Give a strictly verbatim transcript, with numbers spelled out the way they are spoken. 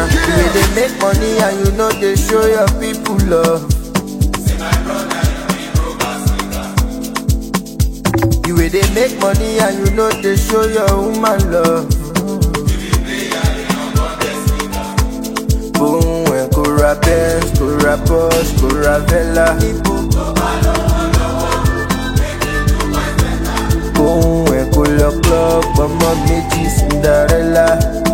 You dey make money and you know they show your people love. You wey dey make money and you know they show your woman love. Boom, and go rap Benz, go rap Porsche, go rap Vella. Boom, and go lock club, mama, Meiji, Cinderella.